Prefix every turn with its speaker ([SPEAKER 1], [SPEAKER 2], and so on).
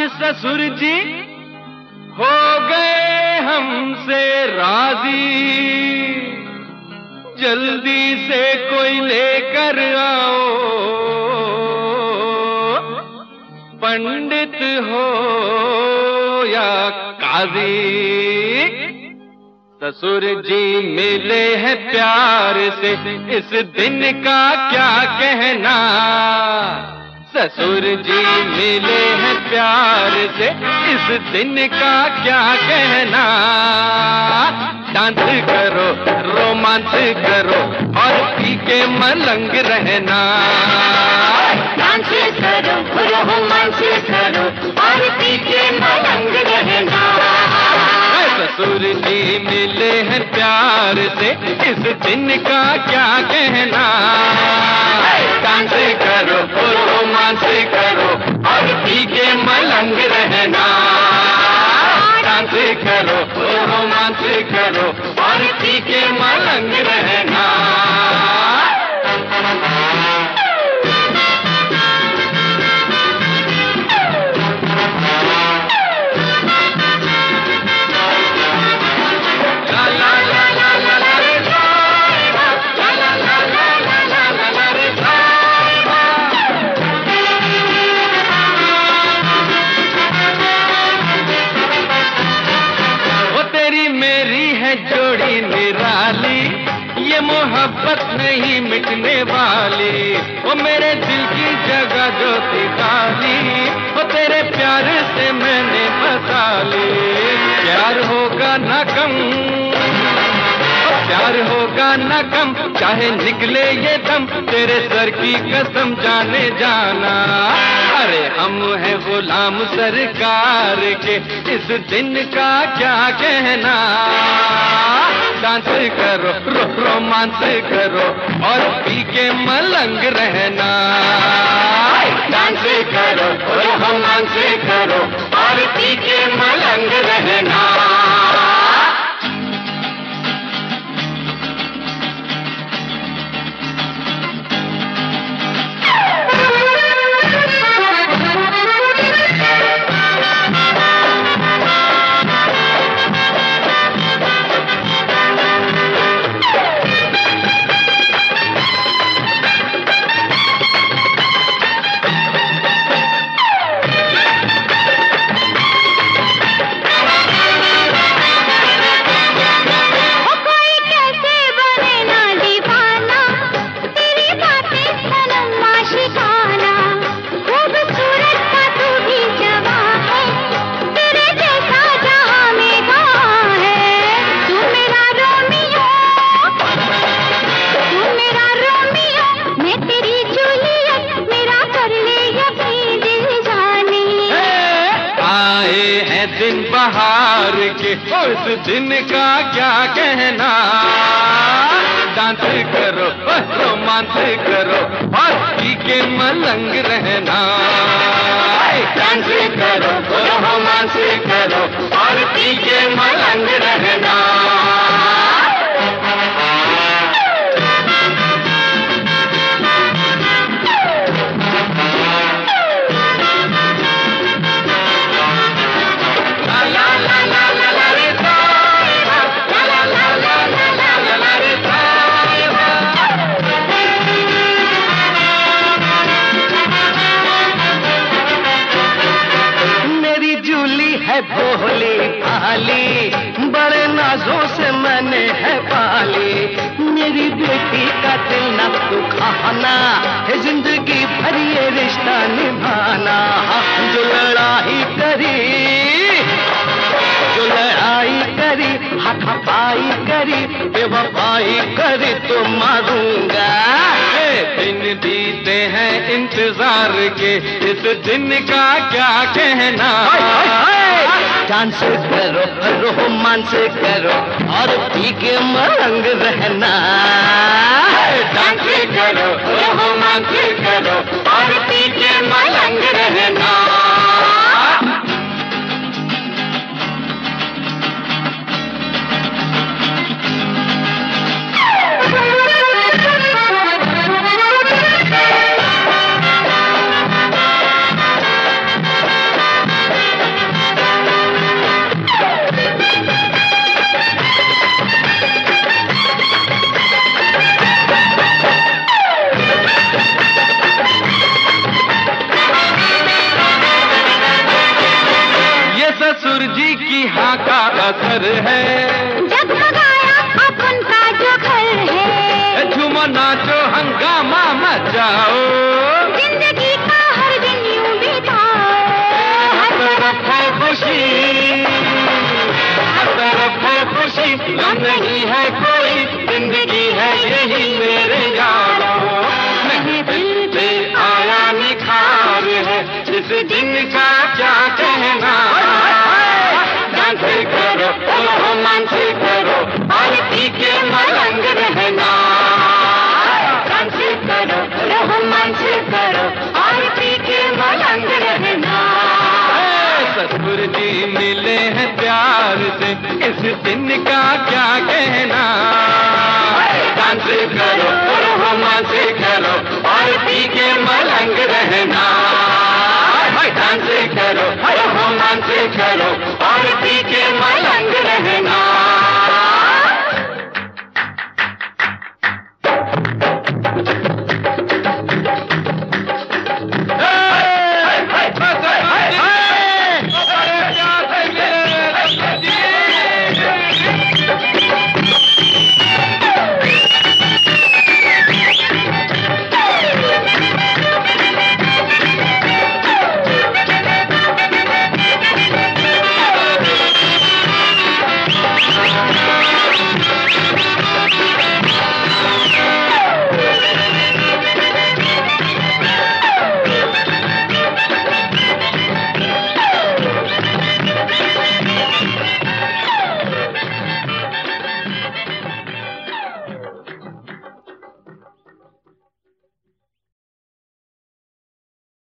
[SPEAKER 1] ससुर जी हो गए हमसे राजी, जल्दी से कोई लेकर आओ, पंडित हो या काजी। ससुर जी मिले हैं प्यार से, इस दिन का क्या कहना। ससुर जी मिले हैं प्यार से, इस दिन का क्या कहना। डांस करो, रोमांस करो और पी के मलंग रहना।
[SPEAKER 2] डांस करो, रोमांस करो और पी के मलंग रहना।
[SPEAKER 1] ससुर जी मिले हैं प्यार से, इस दिन का क्या कहना। डांस करो, रोमांस करो और पी के मलंग रहना। डांस करो, रोमांस करो और पी के मलंग रहना। जोड़ी निराली, ये मोहब्बत नहीं मिटने वाली। वो मेरे दिल की जगह जो थी खाली, वो तेरे प्यार से मैंने बसा ली। प्यार होगा न कम, प्यार होगा न कम, चाहे निकले ये दम, तेरे सर की कसम जाने जाना। अरे हम हैं गुलाम सरकार के, इस दिन का क्या कहना। डांस करो, रोमांस करो और पी के मलंग रहना।
[SPEAKER 2] डांस करो, रोमांस करो और पी के मलंग रहना।
[SPEAKER 1] दिन बहार के, उस दिन का क्या कहना। डांस करो, रोमांस करो और पी के मलंग रहना।
[SPEAKER 2] डांस करो, रोमांस करो और पी के मलंग रहना।
[SPEAKER 1] भोली भाली, बड़े नाजों से मैंने है पाली। मेरी बेटी का दिल न दुखाना है, जिंदगी भर ये रिश्ता निभाना। जो लड़ाई करी, जो लड़ाई करी, हाथापाई करी, बेवफाई करी तो मारूंगा। दिन बीते हैं इंतजार के, इस दिन का क्या कहना। डांस करो, रोमांस करो और पी के मलंग रहना।
[SPEAKER 2] डांस करो, रोमांस करो और पी के मलंग रहना।
[SPEAKER 1] ससुर जी की हाँ का असर है,
[SPEAKER 2] जगमगाया अपन का जो घर है,
[SPEAKER 1] झूमो नाचो हंगामा मचाओ,
[SPEAKER 2] जिंदगी का हर दिन यूं बिताओ। हर तरफ है खुशी, हर तरफ है खुशी, गम नहीं है कोई, जिंदगी है यही मेरे यारों।
[SPEAKER 1] महफिल पे आया निखार है, इस दिन का क्या कहना।
[SPEAKER 2] डांस करो, रोमांस करो, और पी के मलंग रहना। डांस करो, रोमांस करो, और पी के मलंग रहना।
[SPEAKER 1] ससुर जी मिले हैं प्यार से, इस दिन का क्या कहना।
[SPEAKER 2] डांस करो, रोमांस करो, और पी के मलंग रहना। डांस करो, रोमांस करो,